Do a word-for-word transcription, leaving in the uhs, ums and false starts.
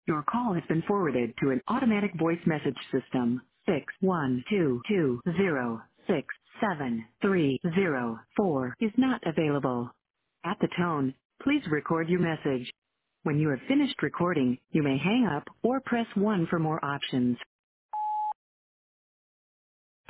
Your call has been forwarded to an automatic voice message system. Six one two two zero six seven three zero four is not available. At the tone, please record your message. When you have finished recording, you may hang up or press one for more options.